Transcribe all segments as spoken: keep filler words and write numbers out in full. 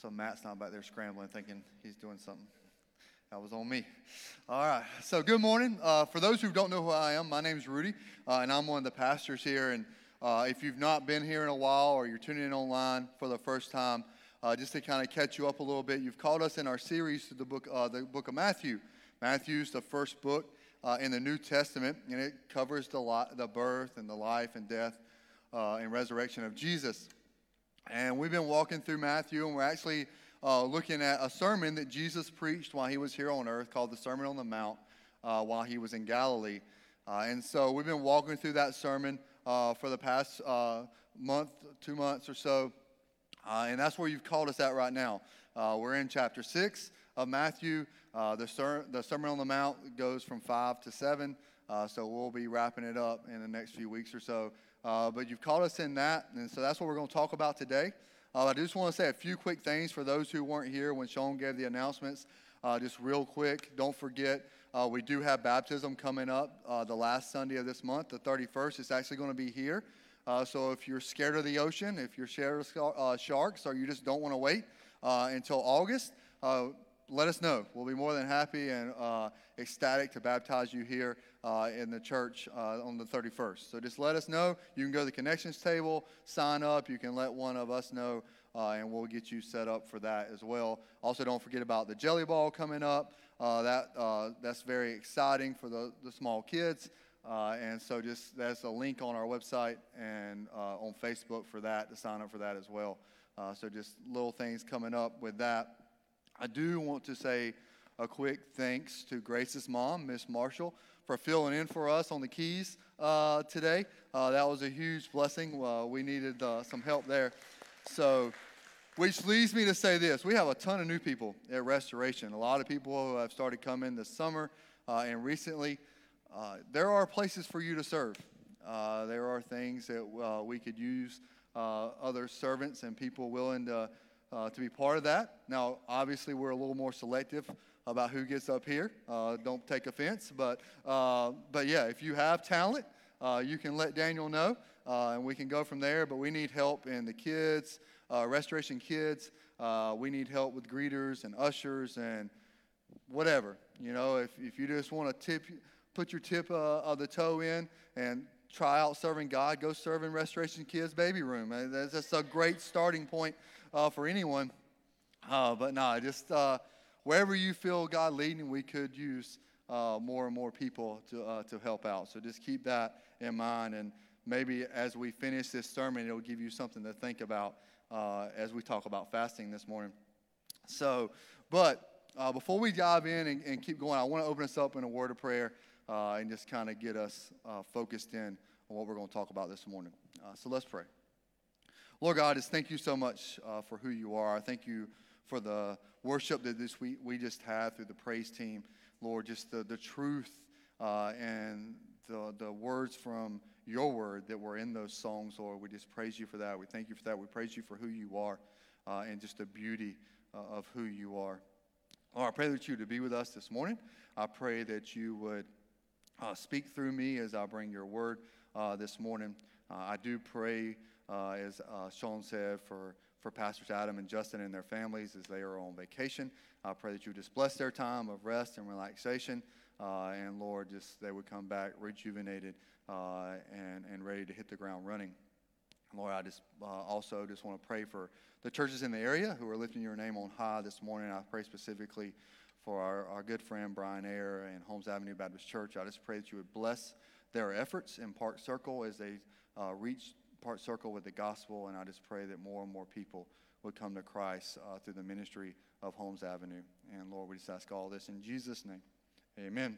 So Matt's not back there scrambling, thinking he's doing something. That was on me. All right. So good morning. Uh, for those who don't know who I am, my name is Rudy, uh, and I'm one of the pastors here. And uh, if you've not been here in a while, or you're tuning in online for the first time, uh, just to kind of catch you up a little bit, you've called us in our series to the book, uh, the book of Matthew. Matthew's the first book uh, in the New Testament, and it covers the li- the birth and the life and death uh, and resurrection of Jesus. And we've been walking through Matthew, and we're actually uh, looking at a sermon that Jesus preached while he was here on earth called the Sermon on the Mount uh, while he was in Galilee. Uh, and so we've been walking through that sermon uh, for the past uh, month, two months or so. Uh, and that's where you've called us at right now. Uh, we're in chapter six of Matthew. Uh, the, ser- the Sermon on the Mount goes from five to seven. Uh, so we'll be wrapping it up in the next few weeks or so. Uh, but you've called us in that, and so that's what we're going to talk about today. Uh, I just want to say a few quick things for those who weren't here when Sean gave the announcements. Uh, just real quick, don't forget, uh, we do have baptism coming up uh, the last Sunday of this month, the thirty-first. It's actually going to be here. Uh, so if you're scared of the ocean, if you're scared of uh, sharks, or you just don't want to wait uh, until August, uh, let us know. We'll be more than happy and uh, ecstatic to baptize you here uh, in the church uh, on the thirty-first. So just let us know. You can go to the connections table, sign up. You can let one of us know, uh, and we'll get you set up for that as well. Also, don't forget about the Jelly Ball coming up. Uh, that uh, that's very exciting for the, the small kids. Uh, and so just there's a link on our website and uh, on Facebook for that, to sign up for that as well. Uh, so just little things coming up with that. I do want to say a quick thanks to Grace's mom, Miss Marshall, for filling in for us on the keys uh, today. Uh, that was a huge blessing. Uh, we needed uh, some help there. So, which leads me to say this. We have a ton of new people at Restoration. A lot of people who have started coming this summer uh, and recently. Uh, there are places for you to serve. Uh, there are things that uh, we could use uh, other servants and people willing to Uh, to be part of that. Now, obviously, we're a little more selective about who gets up here. Uh, don't take offense, but uh, but yeah, if you have talent, uh, you can let Daniel know, uh, and we can go from there. But we need help in the kids, uh, Restoration Kids. Uh, we need help with greeters and ushers and whatever. You know, if if you just want to tip, put your tip uh, of the toe in and try out serving God, go serve in Restoration Kids Baby Room. That's just a great starting point uh, for anyone. Uh, but no, nah, just uh, wherever you feel God leading, we could use uh, more and more people to uh, to help out. So just keep that in mind, and maybe as we finish this sermon, it'll give you something to think about uh, as we talk about fasting this morning. So, but uh, before we dive in and, and keep going, I want to open us up in a word of prayer. Uh, and just kind of get us uh, focused in on what we're going to talk about this morning. Uh, so let's pray. Lord God, just thank you so much uh, for who you are. I thank you for the worship that this week we just had through the praise team. Lord, just the, the truth uh, and the, the words from your word that were in those songs, Lord. We just praise you for that. We thank you for that. We praise you for who you are uh, and just the beauty uh, of who you are. Lord, I pray that you would be with us this morning. I pray that you would Uh, speak through me as I bring your word uh, this morning. Uh, I do pray, uh, as uh, Sean said, for, for Pastors Adam and Justin and their families as they are on vacation. I pray that you just bless their time of rest and relaxation. Uh, and Lord, just they would come back rejuvenated uh, and, and ready to hit the ground running. Lord, I just uh, also just want to pray for the churches in the area who are lifting your name on high this morning. I pray specifically for our, our good friend Brian Ayer and Holmes Avenue Baptist Church. I just pray that you would bless their efforts in Park Circle as they uh, reach Park Circle with the gospel, and I just pray that more and more people would come to Christ uh, through the ministry of Holmes Avenue. And Lord, we just ask all this in Jesus' name. Amen.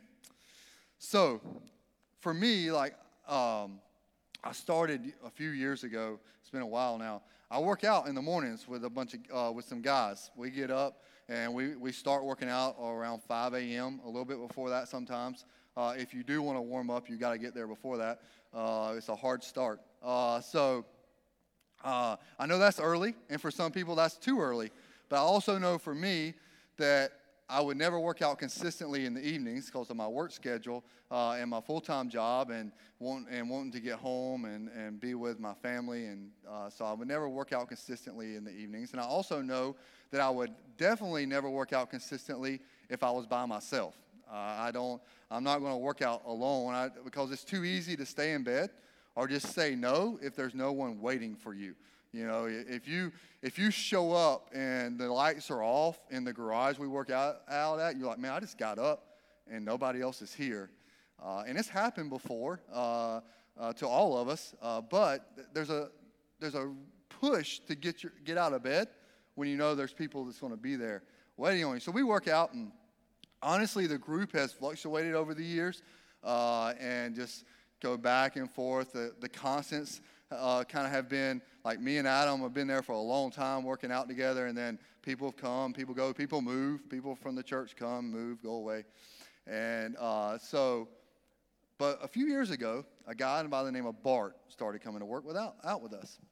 So, for me, like, um, I started a few years ago. It's been a while now. I work out in the mornings with a bunch of uh, with some guys. We get up and we, we start working out around five a.m., a little bit before that sometimes. Uh, if you do want to warm up, you got to get there before that. Uh, it's a hard start. Uh, so uh, I know that's early, and for some people that's too early. But I also know for me that I would never work out consistently in the evenings because of my work schedule uh, and my full-time job and want, and wanting to get home and, and be with my family. And uh, so I would never work out consistently in the evenings. And I also know that I would definitely never work out consistently if I was by myself. Uh, I don't, I'm not going to work out alone I, because it's too easy to stay in bed or just say no if there's no one waiting for you. You know, if you if you show up and the lights are off in the garage we work out, out at, you're like, man, I just got up and nobody else is here. Uh, and it's happened before uh, uh, to all of us, uh, but there's a there's a push to get your get out of bed when you know there's people that's going to be there waiting on you. So we work out, and honestly, the group has fluctuated over the years uh, and just go back and forth. The, the constants uh, kind of have been, like me and Adam have been there for a long time working out together, and then people have come, people go, people move, people from the church come, move, go away. And uh, so, but a few years ago, a guy by the name of Bart started coming to work without, out with us.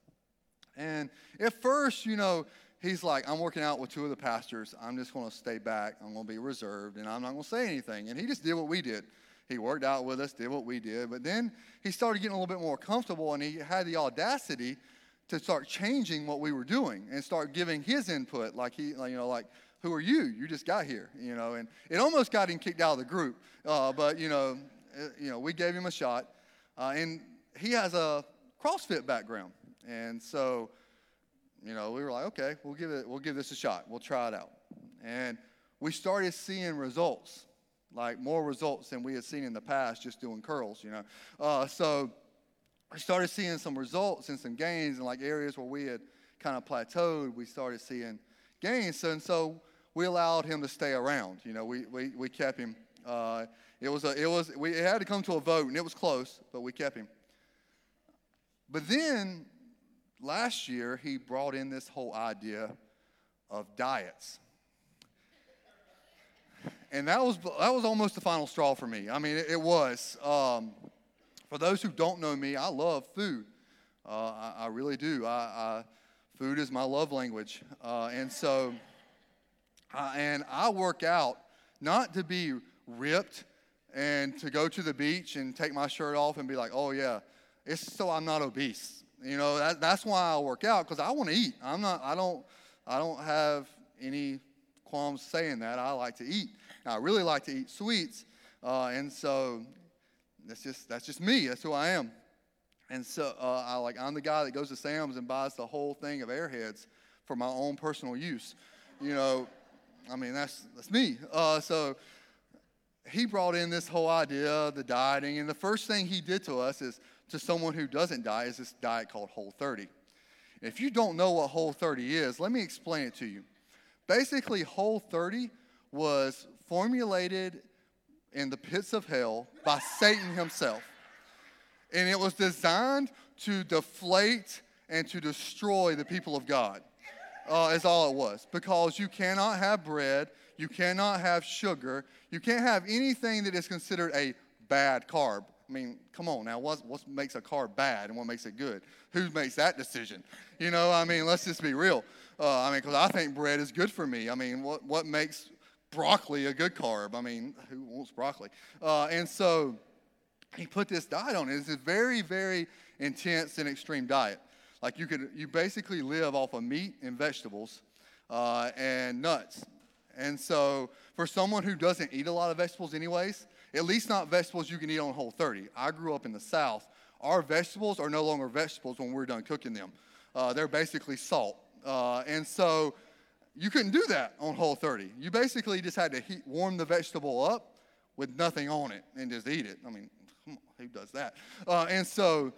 And at first, you know, he's like, I'm working out with two of the pastors. I'm just going to stay back. I'm going to be reserved, and I'm not going to say anything. And he just did what we did. He worked out with us, did what we did. But then he started getting a little bit more comfortable, and he had the audacity to start changing what we were doing and start giving his input. Like, he, like, you know, like, who are you? You just got here, you know. And it almost got him kicked out of the group. Uh, but, you know, it, you know, we gave him a shot. Uh, and he has a CrossFit background. And so, you know, we were like, okay, we'll give it, we'll give this a shot. We'll try it out. And we started seeing results, like more results than we had seen in the past just doing curls, you know. Uh, so we started seeing some results and some gains in like areas where we had kind of plateaued. We started seeing gains. So, and so we allowed him to stay around. You know, we we, we kept him. Uh, it was a, it was we it had to come to a vote, and it was close, but we kept him. But then last year, he brought in this whole idea of diets. And that was that was almost the final straw for me. I mean, it, it was. Um, for those who don't know me, I love food. Uh, I, I really do. I, I, food is my love language. Uh, and so, uh, and I work out not to be ripped and to go to the beach and take my shirt off and be like, oh, yeah, it's so I'm not obese. You know, that, that's why I work out, because I want to eat. I'm not, I don't, I don't have any qualms saying that. I like to eat. I really like to eat sweets, uh, and so that's just that's just me. That's who I am. And so uh, I like I'm the guy that goes to Sam's and buys the whole thing of Airheads for my own personal use. You know, I mean that's that's me. Uh, so he brought in this whole idea of the dieting, and the first thing he did to us is to someone who doesn't diet is this diet called Whole thirty. If you don't know what Whole thirty is, let me explain it to you. Basically, Whole thirty was formulated in the pits of hell by Satan himself. And it was designed to deflate and to destroy the people of God, uh, is all it was. Because you cannot have bread, you cannot have sugar, you can't have anything that is considered a bad carb. I mean, come on now, what, what makes a carb bad and what makes it good? Who makes that decision? You know, I mean, let's just be real. Uh, I mean, because I think bread is good for me. I mean, what, what makes broccoli a good carb? I mean, who wants broccoli? Uh, and so he put this diet on it. It's a very, very intense and extreme diet. Like you could, you basically live off of meat and vegetables uh, and nuts. And so for someone who doesn't eat a lot of vegetables anyways, at least not vegetables you can eat on Whole thirty. I grew up in the South. Our vegetables are no longer vegetables when we're done cooking them. Uh, they're basically salt. Uh, and so you couldn't do that on Whole thirty. You basically just had to heat, warm the vegetable up with nothing on it and just eat it. I mean, come on, who does that? Uh, and so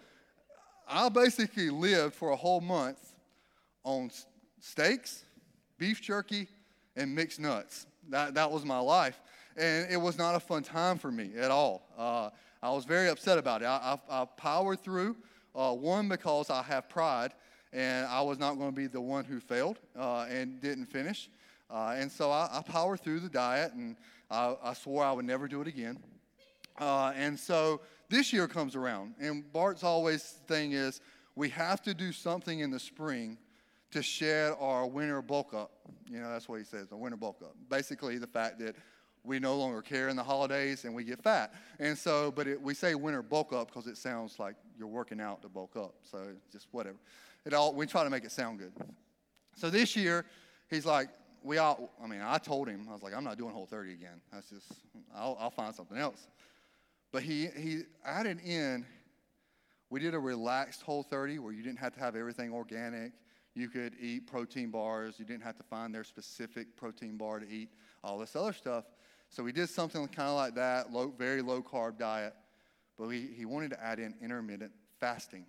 I basically lived for a whole month on steaks, beef jerky, and mixed nuts. That, that was my life. And it was not a fun time for me at all. Uh, I was very upset about it. I, I, I powered through, uh, one, because I have pride, and I was not going to be the one who failed uh, and didn't finish. Uh, and so I, I powered through the diet, and I, I swore I would never do it again. Uh, and so this year comes around, and Bart's always thing is we have to do something in the spring to shed our winter bulk up. You know, that's what he says, a winter bulk up. Basically, the fact that we no longer care in the holidays and we get fat. And so, but it, we say winter bulk up because it sounds like you're working out to bulk up. So just whatever. It all, we try to make it sound good. So this year, he's like, we all, I mean, I told him, I was like, I'm not doing Whole thirty again. That's just, I'll, I'll find something else. But he, he added in, we did a relaxed Whole thirty where you didn't have to have everything organic. You could eat protein bars. You didn't have to find their specific protein bar to eat all this other stuff. So we did something kind of like that, low, very low-carb diet. But we, he wanted to add in intermittent fasting.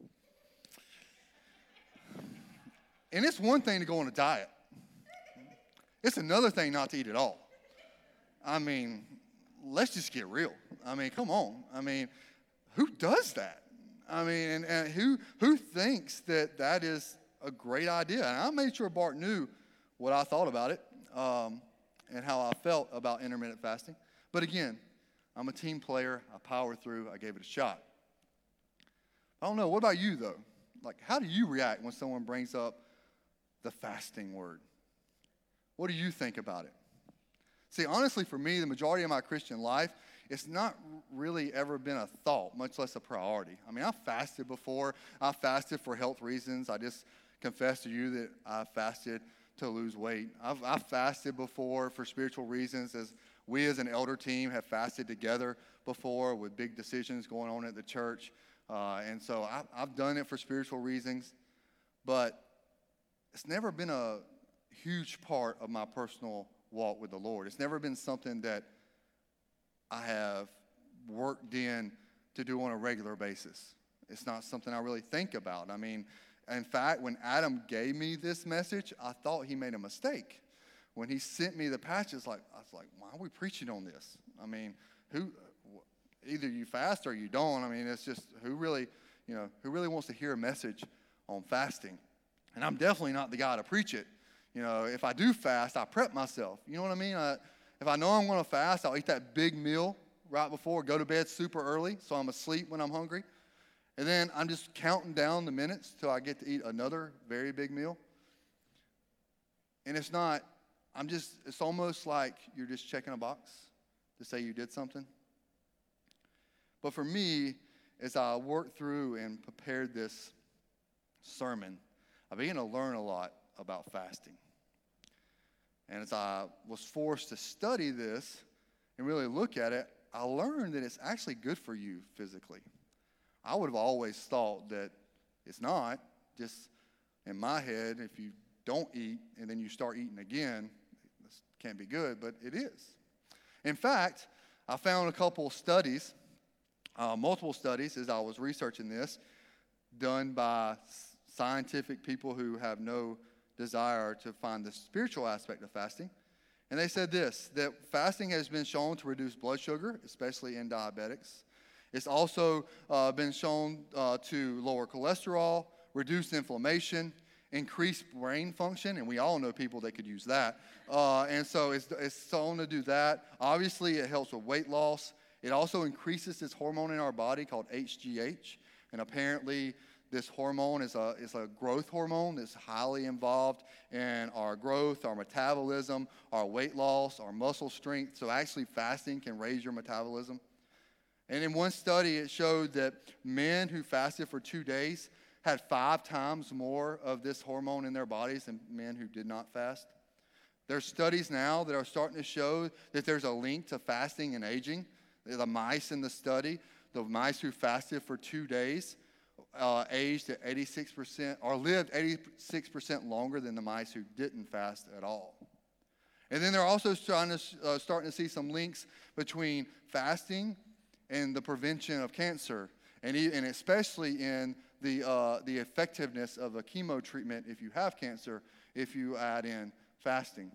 And it's one thing to go on a diet. It's another thing not to eat at all. I mean, let's just get real. I mean, come on. I mean, who does that? I mean, and, and who who thinks that that is a great idea? And I made sure Bart knew what I thought about it um, and how I felt about intermittent fasting. But again, I'm a team player. I powered through. I gave it a shot. I don't know. What about you, though? Like, how do you react when someone brings up the fasting word? What do you think about it? See, honestly, for me, the majority of my Christian life, it's not really ever been a thought, much less a priority. I mean, I've fasted before. I fasted for health reasons. I just confessed to you that I fasted to lose weight. I've, I've fasted before for spiritual reasons, as we as an elder team have fasted together before with big decisions going on at the church. Uh, and so I, I've done it for spiritual reasons, but it's never been a huge part of my personal walk with the Lord. It's never been something that I have worked in to do on a regular basis. It's not something I really think about. I mean, in fact, when Adam gave me this message, I thought he made a mistake. When he sent me the passage, like I was like, why are we preaching on this? I mean, who? Either you fast or you don't. I mean, it's just who really, you know, who really wants to hear a message on fasting? And I'm definitely not the guy to preach it. You know, if I do fast, I prep myself. You know what I mean? I, if I know I'm going to fast, I'll eat that big meal right before, go to bed super early so I'm asleep when I'm hungry. And then I'm just counting down the minutes till I get to eat another very big meal. And it's not, I'm just, it's almost like you're just checking a box to say you did something. But for me, as I worked through and prepared this sermon, I began to learn a lot about fasting. And as I was forced to study this and really look at it, I learned that it's actually good for you physically. I would have always thought that it's not. Just in my head, if you don't eat and then you start eating again, this can't be good, but it is. In fact, I found a couple of studies, uh, multiple studies as I was researching this, done by scientific people who have no desire to find the spiritual aspect of fasting. And they said this, that fasting has been shown to reduce blood sugar, especially in diabetics. It's also uh, been shown uh, to lower cholesterol, reduce inflammation, increase brain function, and we all know people that could use that. Uh, and so it's, it's shown to do that. Obviously, it helps with weight loss. It also increases this hormone in our body called H G H, and apparently this hormone is a, is a growth hormone that's highly involved in our growth, our metabolism, our weight loss, our muscle strength. So actually fasting can raise your metabolism. And in one study, it showed that men who fasted for two days had five times more of this hormone in their bodies than men who did not fast. There's studies now that are starting to show that there's a link to fasting and aging. The mice in the study, the mice who fasted for two days, Uh, aged at eighty-six percent or lived eighty-six percent longer than the mice who didn't fast at all. And then they're also trying to, uh, starting to see some links between fasting and the prevention of cancer, and, and especially in the, uh, the effectiveness of a chemo treatment if you have cancer, if you add in fasting.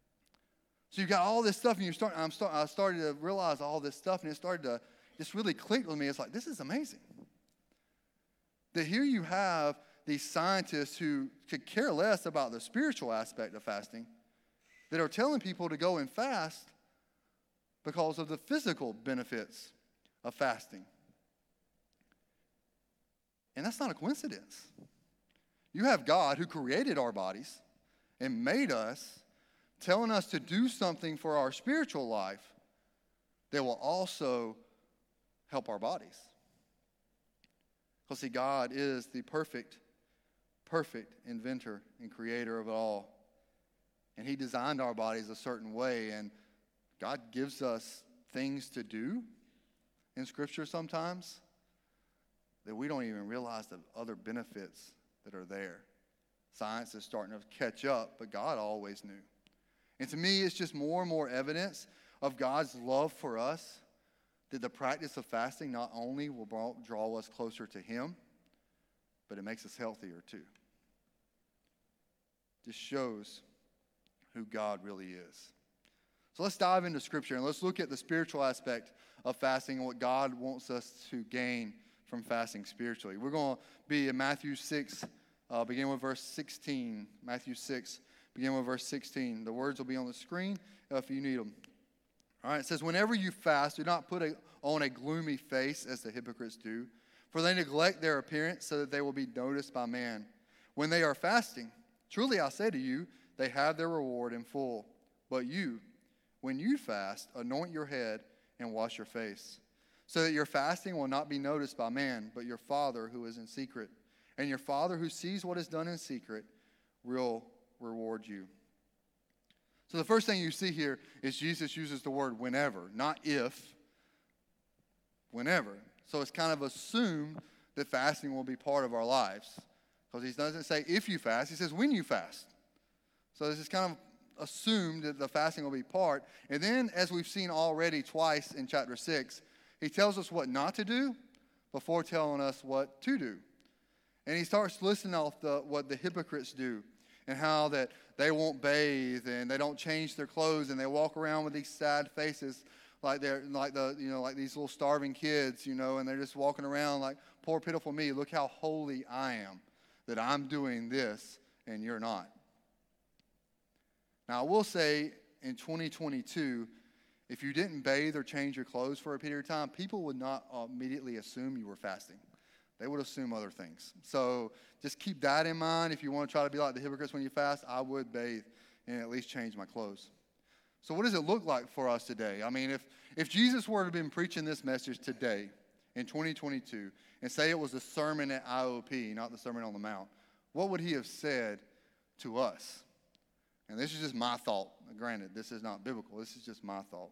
So you've got all this stuff, and you're starting, I'm start, I started to realize all this stuff, and it started to just really click with me. It's like, this is amazing. That here you have these scientists who could care less about the spiritual aspect of fasting that are telling people to go and fast because of the physical benefits of fasting. And that's not a coincidence. You have God who created our bodies and made us, telling us to do something for our spiritual life that will also help our bodies. Because see, God is the perfect, perfect inventor and creator of it all. And he designed our bodies a certain way, and God gives us things to do in Scripture sometimes that we don't even realize the other benefits that are there. Science is starting to catch up, but God always knew. And to me, it's just more and more evidence of God's love for us that the practice of fasting not only will draw us closer to him, but it makes us healthier too. This shows who God really is. So let's dive into Scripture and let's look at the spiritual aspect of fasting and what God wants us to gain from fasting spiritually. We're going to be in Matthew six, uh, begin with verse sixteen. Matthew six, begin with verse sixteen. The words will be on the screen if you need them. All right, it says, whenever you fast, do not put a, on a gloomy face as the hypocrites do, for they neglect their appearance so that they will be noticed by man. When they are fasting, truly I say to you, they have their reward in full. But you, when you fast, anoint your head and wash your face, so that your fasting will not be noticed by man, but your Father who is in secret. And your Father who sees what is done in secret will reward you. So the first thing you see here is Jesus uses the word whenever, not if, whenever. So it's kind of assumed that fasting will be part of our lives. Because he doesn't say if you fast, he says when you fast. So this is kind of assumed that the fasting will be part. And then, as we've seen already twice in chapter six, he tells us what not to do before telling us what to do. And he starts listing off the, what the hypocrites do and how that they won't bathe and they don't change their clothes and they walk around with these sad faces like they're like the you know like these little starving kids, you know, and they're just walking around like, poor pitiful me, look how holy I am that I'm doing this and you're not. Now, I will say in twenty twenty-two, if you didn't bathe or change your clothes for a period of time, people would not immediately assume you were fasting. They would assume other things. So just keep that in mind. If you want to try to be like the hypocrites when you fast, I would bathe and at least change my clothes. So what does it look like for us today? I mean, if, if Jesus were to have been preaching this message today in twenty twenty-two and say it was a sermon at I O P, not the Sermon on the Mount, what would he have said to us? And this is just my thought. Granted, this is not biblical. This is just my thought.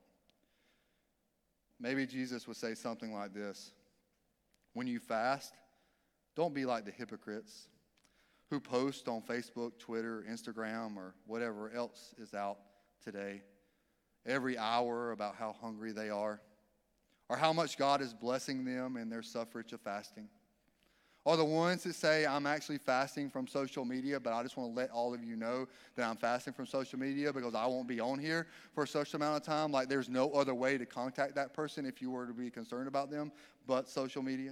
Maybe Jesus would say something like this. When you fast, don't be like the hypocrites who post on Facebook, Twitter, Instagram, or whatever else is out today every hour about how hungry they are or how much God is blessing them in their suffrage of fasting. Or the ones that say, I'm actually fasting from social media, but I just want to let all of you know that I'm fasting from social media because I won't be on here for a social amount of time. Like there's no other way to contact that person if you were to be concerned about them but social media.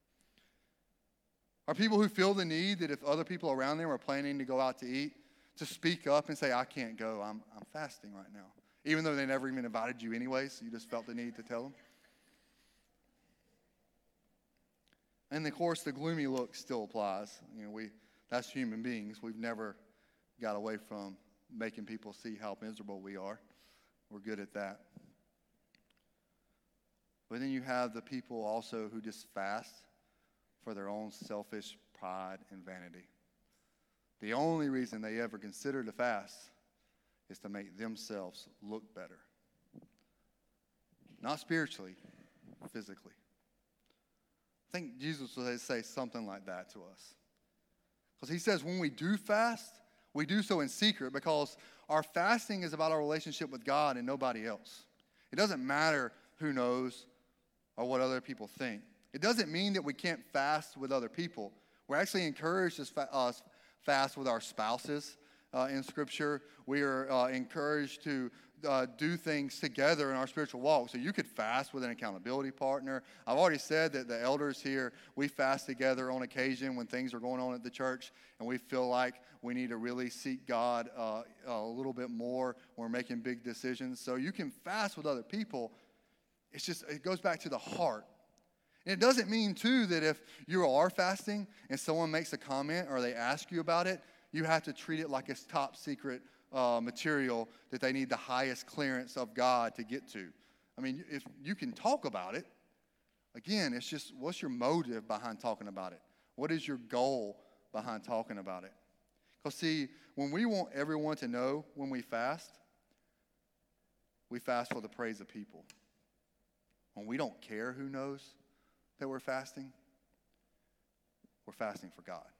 Are people who feel the need that if other people around them are planning to go out to eat, to speak up and say, I can't go, I'm, I'm fasting right now. Even though they never even invited you anyways, so you just felt the need to tell them. And of course, the gloomy look still applies. You know, we that's human beings. We've never got away from making people see how miserable we are. We're good at that. But then you have the people also who just fast for their own selfish pride and vanity. The only reason they ever consider to fast is to make themselves look better. Not spiritually, physically. I think Jesus will say something like that to us. Because he says when we do fast, we do so in secret because our fasting is about our relationship with God and nobody else. It doesn't matter who knows or what other people think. It doesn't mean that we can't fast with other people. We're actually encouraged to fa- uh, fast with our spouses uh, in Scripture. We are uh, encouraged to uh, do things together in our spiritual walk. So you could fast with an accountability partner. I've already said that the elders here, we fast together on occasion when things are going on at the church and we feel like we need to really seek God uh, a little bit more when we're making big decisions. So you can fast with other people. It's just, it goes back to the heart. And it doesn't mean, too, that if you are fasting and someone makes a comment or they ask you about it, you have to treat it like it's top secret uh, material that they need the highest clearance of God to get to. I mean, if you can talk about it, again, it's just what's your motive behind talking about it? What is your goal behind talking about it? Because, see, when we want everyone to know when we fast, we fast for the praise of people. When we don't care who knows that we're fasting, we're fasting for God.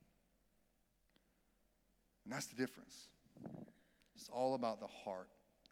And that's the difference. It's all about the heart.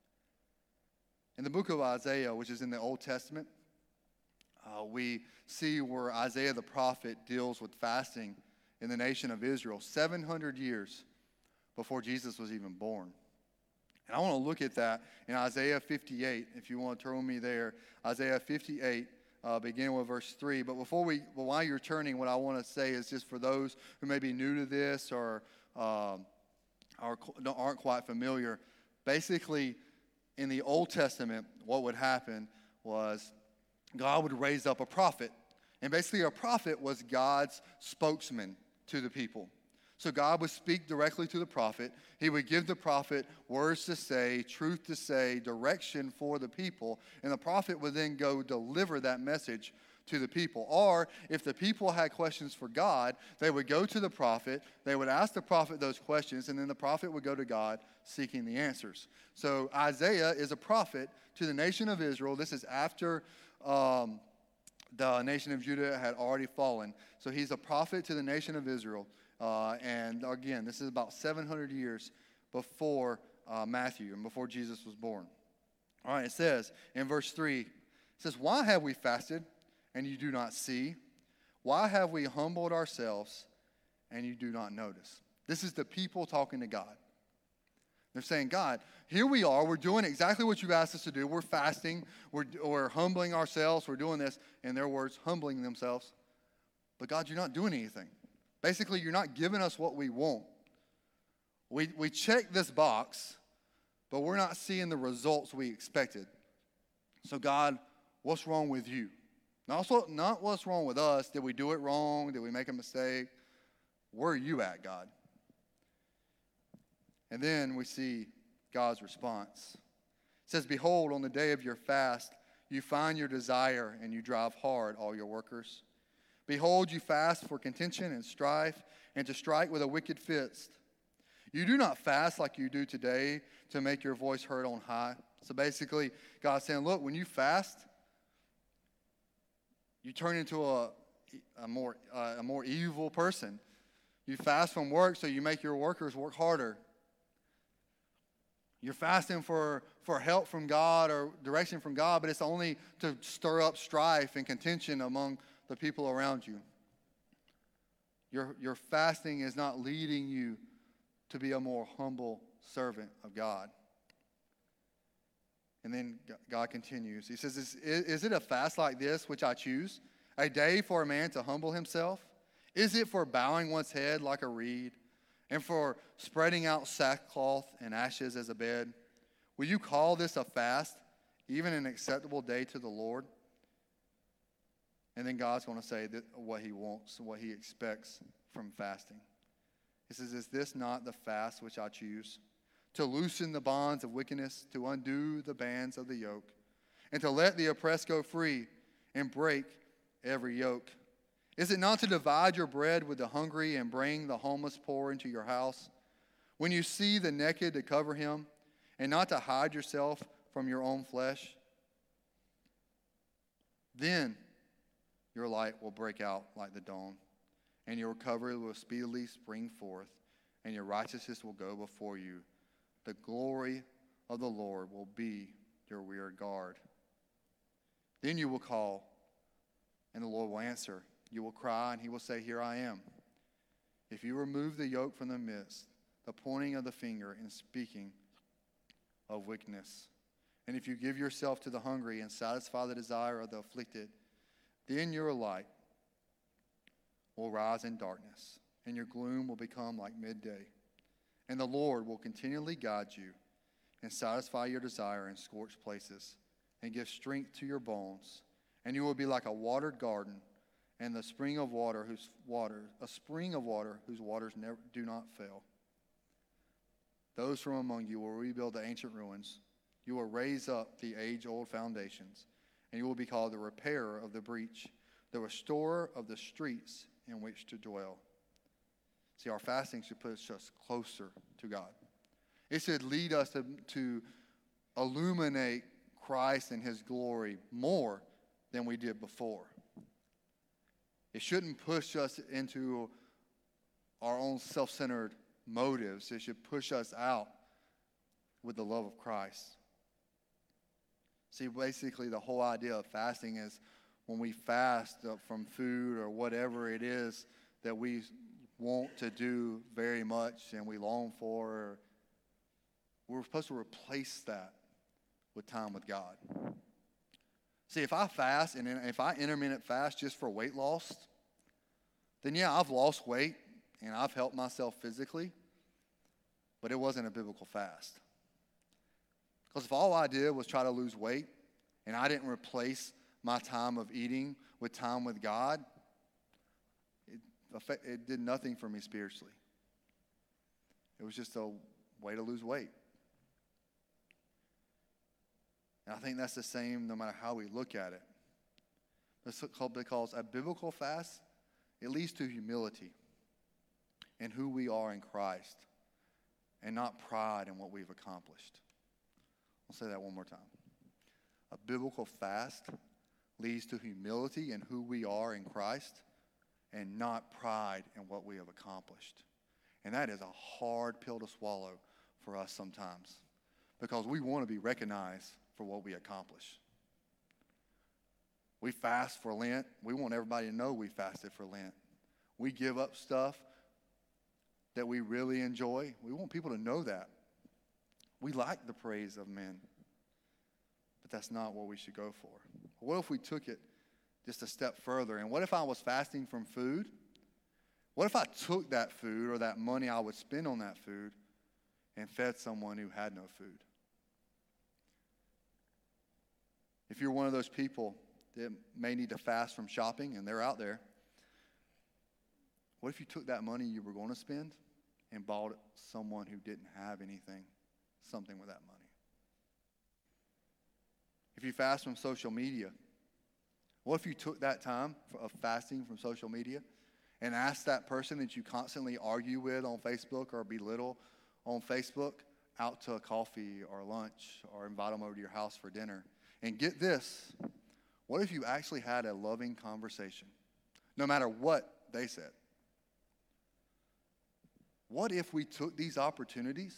In the book of Isaiah, which is in the Old Testament, uh, we see where Isaiah the prophet deals with fasting in the nation of Israel seven hundred years before Jesus was even born. And I want to look at that in Isaiah fifty-eight, if you want to turn with me there. Isaiah fifty-eight, uh, beginning with verse three. But before we, well, while you're turning, what I want to say is just for those who may be new to this or um, are, aren't quite familiar. Basically, in the Old Testament, what would happen was God would raise up a prophet. And basically, a prophet was God's spokesman to the people. So God would speak directly to the prophet. He would give the prophet words to say, truth to say, direction for the people. And the prophet would then go deliver that message to the people. Or if the people had questions for God, they would go to the prophet. They would ask the prophet those questions. And then the prophet would go to God seeking the answers. So Isaiah is a prophet to the nation of Israel. This is after um, the nation of Judah had already fallen. So he's a prophet to the nation of Israel. Uh, and again, this is about seven hundred years before uh, Matthew and before Jesus was born. All right, it says in verse three, it says, "Why have we fasted and you do not see? Why have we humbled ourselves and you do not notice?" This is the people talking to God. They're saying, God, here we are. We're doing exactly what you've asked us to do. We're fasting. We're, we're humbling ourselves. We're doing this. In their words, humbling themselves. But God, you're not doing anything. Basically, you're not giving us what we want. We, we check this box, but we're not seeing the results we expected. So God, what's wrong with you? Not, not what's wrong with us. Did we do it wrong? Did we make a mistake? Where are you at, God? And then we see God's response. It says, "Behold, on the day of your fast, you find your desire and you drive hard all your workers. Behold, you fast for contention and strife and to strike with a wicked fist. You do not fast like you do today to make your voice heard on high." So basically, God's saying, look, when you fast, you turn into a, a, more, uh, a more evil person. You fast from work, so you make your workers work harder. You're fasting for, for help from God or direction from God, but it's only to stir up strife and contention among the people around you. Your, your fasting is not leading you to be a more humble servant of God. And then God continues. He says, is, is it a fast like this which I choose? A day for a man to humble himself? Is it for bowing one's head like a reed? And for spreading out sackcloth and ashes as a bed? Will you call this a fast, even an acceptable day to the Lord? And then God's going to say that what he wants, what he expects from fasting. He says, is this not the fast which I choose? To loosen the bonds of wickedness, to undo the bands of the yoke, and to let the oppressed go free and break every yoke. Is it not to divide your bread with the hungry and bring the homeless poor into your house? When you see the naked, to cover him, and not to hide yourself from your own flesh? Then your light will break out like the dawn, and your recovery will speedily spring forth, and your righteousness will go before you. The glory of the Lord will be your rear guard. Then you will call, and the Lord will answer. You will cry, and he will say, here I am. If you remove the yoke from the midst, the pointing of the finger and speaking of wickedness, and if you give yourself to the hungry and satisfy the desire of the afflicted, then your light will rise in darkness, and your gloom will become like midday. And the Lord will continually guide you and satisfy your desire in scorched places and give strength to your bones. and you will be like a watered garden and the spring of water whose water, a spring of water whose waters never do not fail. Those from among you will rebuild the ancient ruins. You will raise up the age-old foundations, and you will be called the repairer of the breach, the restorer of the streets in which to dwell. See, our fasting should push us closer to God. It should lead us to, to illuminate Christ and his glory more than we did before. It shouldn't push us into our own self-centered motives. It should push us out with the love of Christ. See, basically the whole idea of fasting is when we fast from food or whatever it is that we want to do very much and we long for, we're supposed to replace that with time with God. See, if I fast and if I intermittent fast just for weight loss, then yeah, I've lost weight and I've helped myself physically, but it wasn't a biblical fast. Because if all I did was try to lose weight and I didn't replace my time of eating with time with God, it, it did nothing for me spiritually. It was just a way to lose weight. And I think that's the same no matter how we look at it. Because a biblical fast, it leads to humility in who we are in Christ and not pride in what we've accomplished. I'll say that one more time. A biblical fast leads to humility in who we are in Christ and not pride in what we have accomplished. And that is a hard pill to swallow for us sometimes because we want to be recognized for what we accomplish. We fast for Lent. We want everybody to know we fasted for Lent. We give up stuff that we really enjoy. We want people to know that. We like the praise of men, but that's not what we should go for. What if we took it just a step further? And what if I was fasting from food? What if I took that food or that money I would spend on that food and fed someone who had no food? If you're one of those people that may need to fast from shopping, and they're out there, what if you took that money you were going to spend and bought someone who didn't have anything, something with that money? If you fast from social media, what if you took that time of fasting from social media and asked that person that you constantly argue with on Facebook or belittle on Facebook out to a coffee or lunch or invite them over to your house for dinner? And get this, what if you actually had a loving conversation, no matter what they said? What if we took these opportunities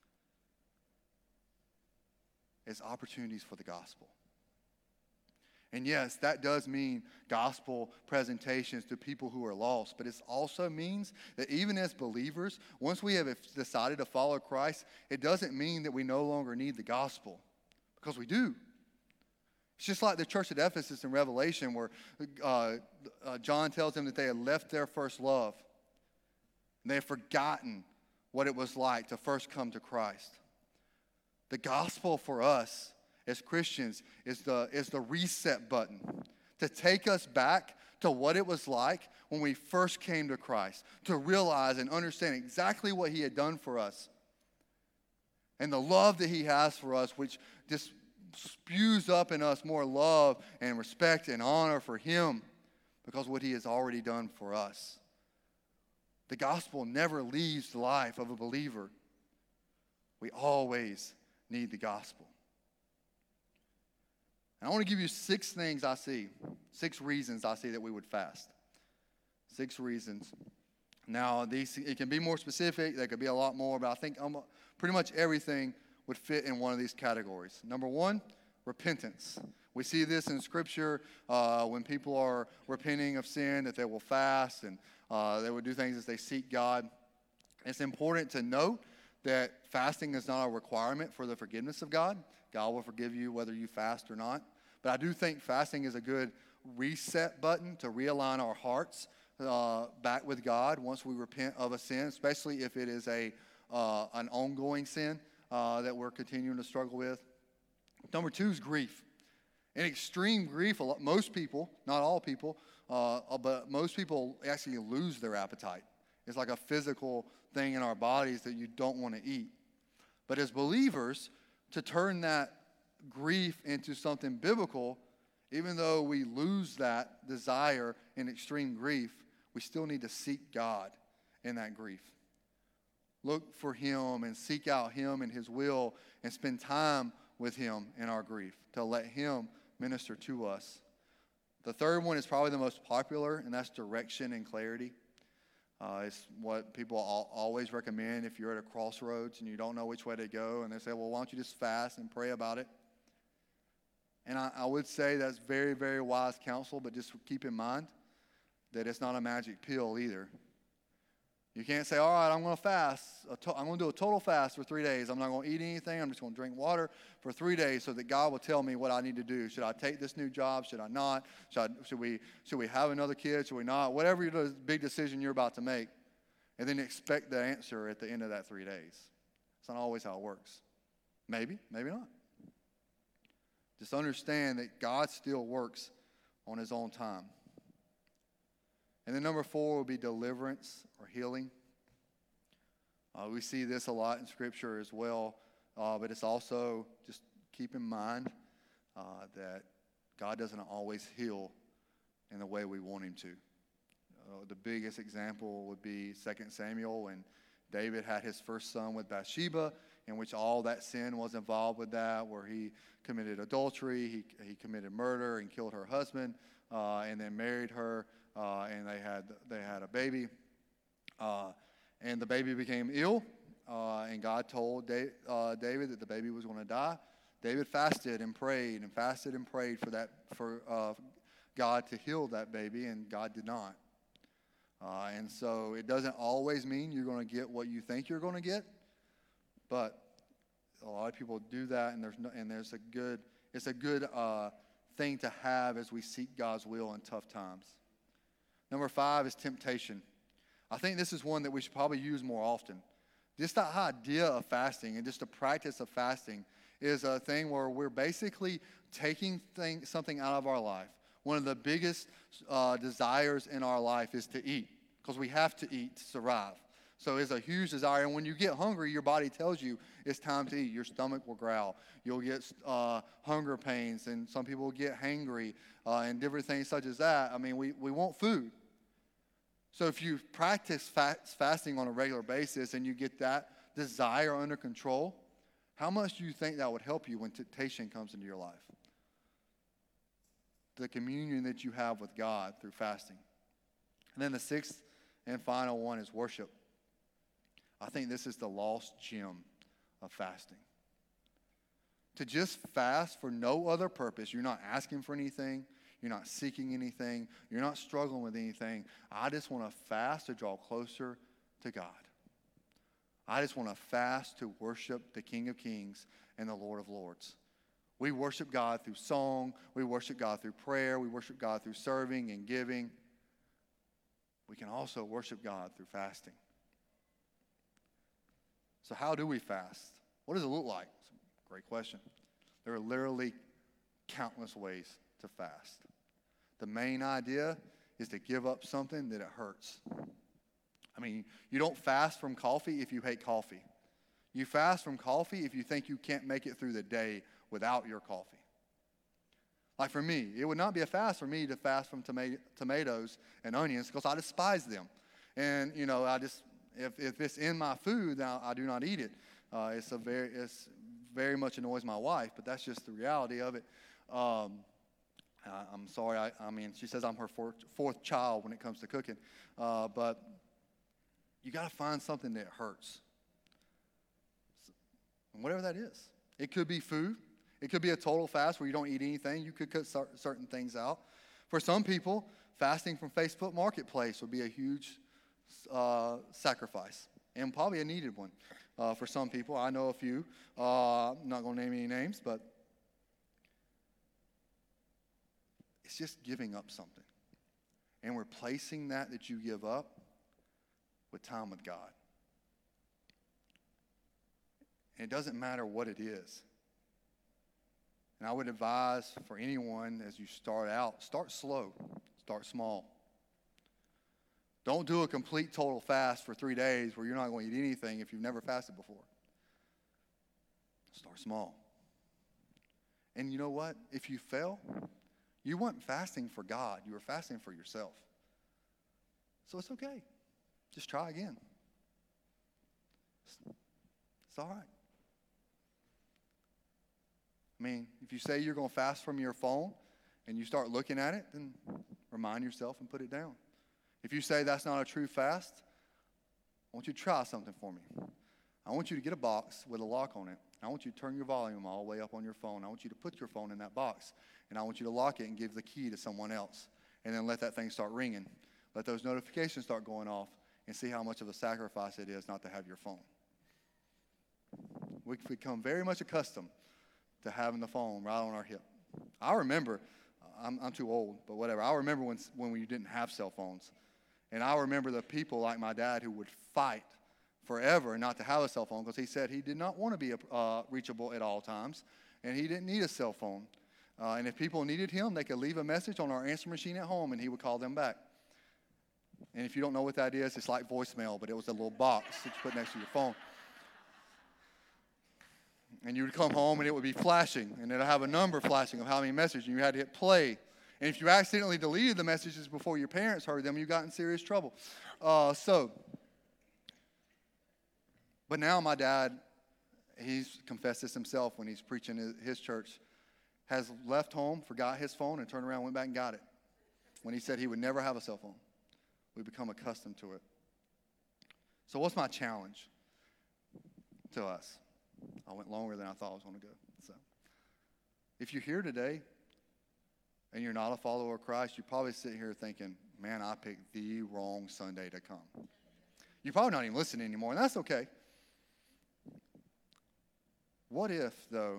as opportunities for the gospel? And yes, that does mean gospel presentations to people who are lost, but it also means that even as believers, once we have decided to follow Christ, it doesn't mean that we no longer need the gospel, because we do. It's just like the church at Ephesus in Revelation where uh, uh, John tells them that they had left their first love. And they had forgotten what it was like to first come to Christ. The gospel for us as Christians is the, is the reset button to take us back to what it was like when we first came to Christ, to realize and understand exactly what he had done for us and the love that he has for us, which just spews up in us more love and respect and honor for him because of what he has already done for us. The gospel never leaves the life of a believer. We always need the gospel. And I want to give you six things I see, six reasons I see that we would fast. Six reasons. Now, these it can be more specific. There could be a lot more, but I think um, pretty much everything would fit in one of these categories. Number one, repentance. We see this in Scripture uh, when people are repenting of sin, that they will fast and uh, they will do things as they seek God. It's important to note that fasting is not a requirement for the forgiveness of God. God will forgive you whether you fast or not. But I do think fasting is a good reset button to realign our hearts uh, back with God once we repent of a sin, especially if it is a uh, an ongoing sin uh, that we're continuing to struggle with. Number two is grief. In extreme grief, a lot, most people, not all people, uh, but most people actually lose their appetite. It's like a physical thing in our bodies that you don't want to eat. But as believers, to turn that grief into something biblical, even though we lose that desire in extreme grief, we still need to seek God in that grief. Look for him and seek out him and his will and spend time with him in our grief to let him minister to us. The third one is probably the most popular, and that's direction and clarity. Uh, it's what people al- always recommend if you're at a crossroads and you don't know which way to go, and they say, well, why don't you just fast and pray about it? And I, I would say that's very, very wise counsel, but just keep in mind that it's not a magic pill either. You can't say, all right, I'm going to fast. To- I'm going to do a total fast for three days. I'm not going to eat anything. I'm just going to drink water for three days so that God will tell me what I need to do. Should I take this new job? Should I not? Should, I, should, we, should we have another kid? Should we not? Whatever the big decision you're about to make. And then expect the answer at the end of that three days. It's not always how it works. Maybe, maybe not. Just understand that God still works on his own time. And then number four would be deliverance or healing. Uh, we see this a lot in Scripture as well, uh, but it's also just keep in mind uh, that God doesn't always heal in the way we want him to. Uh, the biggest example would be Second Samuel when David had his first son with Bathsheba, in which all that sin was involved with that, where he committed adultery, he, he committed murder and killed her husband, uh, and then married her. Uh, and they had they had a baby, uh, and the baby became ill, uh, and God told da- uh, David that the baby was going to die. David fasted and prayed and fasted and prayed for that for uh, God to heal that baby, and God did not. Uh, and so it doesn't always mean you're going to get what you think you're going to get, but a lot of people do that, and there's no, and there's a good it's a good uh, thing to have as we seek God's will in tough times. Number five is temptation. I think this is one that we should probably use more often. Just the idea of fasting and just the practice of fasting is a thing where we're basically taking thing, something out of our life. One of the biggest uh, desires in our life is to eat, because we have to eat to survive. So it's a huge desire. And when you get hungry, your body tells you it's time to eat. Your stomach will growl. You'll get uh, hunger pains, and some people will get hangry uh, and different things such as that. I mean, we, we want food. So if you practice fast, fasting on a regular basis and you get that desire under control, how much do you think that would help you when temptation comes into your life? The communion that you have with God through fasting. And then the sixth and final one is worship. I think this is the lost gem of fasting. To just fast for no other purpose, you're not asking for anything, you're not seeking anything, you're not struggling with anything. I just want to fast to draw closer to God. I just want to fast to worship the King of Kings and the Lord of Lords. We worship God through song, we worship God through prayer, we worship God through serving and giving. We can also worship God through fasting. So how do we fast? What does it look like? It's a great question. There are literally countless ways to fast. The main idea is to give up something that it hurts. I mean, you don't fast from coffee if you hate coffee. You fast from coffee if you think you can't make it through the day without your coffee. Like for me, it would not be a fast for me to fast from toma- tomatoes and onions because I despise them. And, you know, I just... If, if it's in my food, then I, I do not eat it. Uh, it's a very, it's very much annoys my wife, but that's just the reality of it. Um, I, I'm sorry. I, I mean, she says I'm her fourth, fourth child when it comes to cooking. Uh, but you got to find something that hurts, and whatever that is. It could be food. It could be a total fast where you don't eat anything. You could cut certain things out. For some people, fasting from Facebook Marketplace would be a huge Uh, sacrifice, and probably a needed one uh, for some people. I know a few. Uh, I'm not going to name any names, but it's just giving up something and replacing that that you give up with time with God. And it doesn't matter what it is. And I would advise for anyone as you start out, start slow, start small. Don't do a complete total fast for three days where you're not going to eat anything if you've never fasted before. Start small. And you know what? If you fail, you weren't fasting for God. You were fasting for yourself. So it's okay. Just try again. It's, it's all right. I mean, if you say you're going to fast from your phone and you start looking at it, then remind yourself and put it down. If you say that's not a true fast, I want you to try something for me. I want you to get a box with a lock on it. I want you to turn your volume all the way up on your phone. I want you to put your phone in that box, and I want you to lock it and give the key to someone else, and then let that thing start ringing. Let those notifications start going off, and see how much of a sacrifice it is not to have your phone. We've become very much accustomed to having the phone right on our hip. I remember, I'm, I'm too old, but whatever. I remember when, when we didn't have cell phones. And I remember the people like my dad who would fight forever not to have a cell phone because he said he did not want to be uh, reachable at all times, and he didn't need a cell phone. Uh, and if people needed him, they could leave a message on our answer machine at home, and he would call them back. And if you don't know what that is, it's like voicemail, but it was a little box that you put next to your phone. And you would come home, and it would be flashing, and it would have a number flashing of how many messages, and you had to hit play. And if you accidentally deleted the messages before your parents heard them, you got in serious trouble. Uh, so, but now my dad, he's confessed this himself when he's preaching his, his church, has left home, forgot his phone, and turned around, went back and got it. When he said he would never have a cell phone. We become accustomed to it. So what's my challenge to us? I went longer than I thought I was going to go. So, if you're here today and you're not a follower of Christ, you're probably sitting here thinking, man, I picked the wrong Sunday to come. You're probably not even listening anymore, and that's okay. What if, though,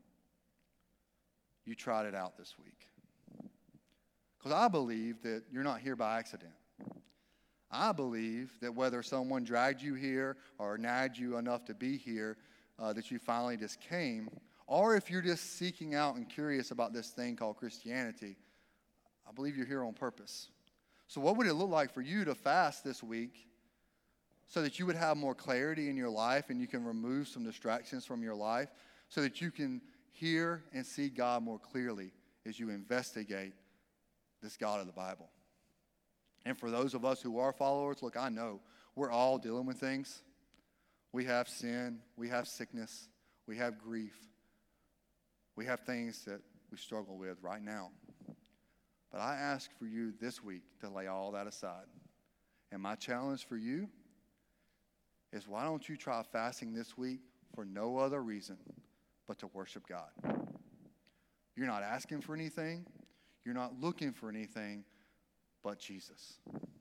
you tried it out this week? Because I believe that you're not here by accident. I believe that whether someone dragged you here or nagged you enough to be here, uh, that you finally just came, or if you're just seeking out and curious about this thing called Christianity, I believe you're here on purpose. So what would it look like for you to fast this week so that you would have more clarity in your life and you can remove some distractions from your life so that you can hear and see God more clearly as you investigate this God of the Bible? And for those of us who are followers, look, I know we're all dealing with things. We have sin, we have sickness, we have grief. We have things that we struggle with right now. But I ask for you this week to lay all that aside. And my challenge for you is, why don't you try fasting this week for no other reason but to worship God? You're not asking for anything. You're not looking for anything but Jesus.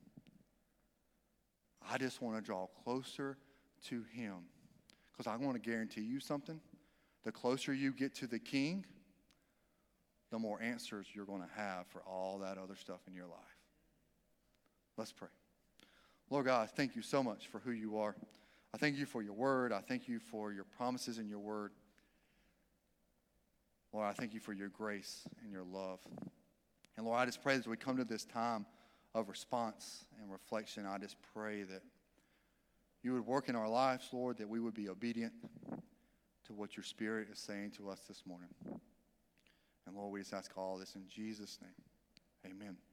I just want to draw closer to him, because I want to guarantee you something. The closer you get to the King, the more answers you're going to have for all that other stuff in your life. Let's pray. Lord God, thank you so much for who you are. I thank you for your word. I thank you for your promises in your word. Lord, I thank you for your grace and your love. And Lord, I just pray as we come to this time of response and reflection, I just pray that you would work in our lives, Lord, that we would be obedient to what your Spirit is saying to us this morning. And Lord, we just ask all this in Jesus' name. Amen.